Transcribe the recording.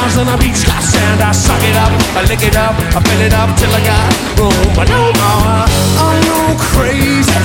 stars on the beach got sand. I suck it up, I lick it up, I fill it up till I got room. But no more, I'm no crazy.